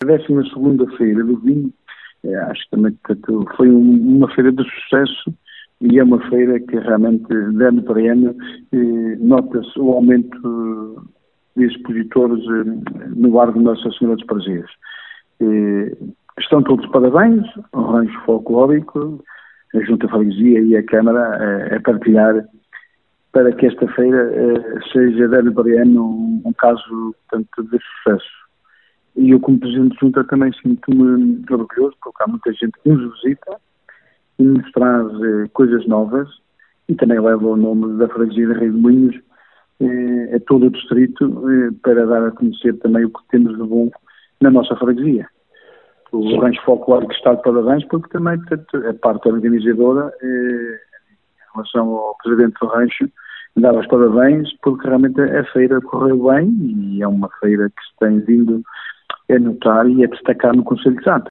12ª Feira do Vinho, acho que também foi uma feira de sucesso e é uma feira que realmente, de ano para ano, nota-se o aumento de expositores no Largo de Nossa Senhora dos Prazeres. Estão todos de parabéns, o rancho folclórico, a Junta de Freguesia e a Câmara a partilhar para que esta feira seja de ano para ano um caso, portanto, de sucesso. E eu, como Presidente de Junta, também sinto-me orgulhoso, porque há muita gente que nos visita e nos traz coisas novas, e também leva o nome da Freguesia de Reis de Moinhos a todo o distrito, para dar a conhecer também o que temos de bom na nossa freguesia. O rancho folclórico está de parabéns, porque também, portanto, a parte organizadora, em relação ao Presidente do rancho, dar os parabéns, porque realmente a feira correu bem e é uma feira que se tem vindo a notar e a destacar no Conselho de Santa.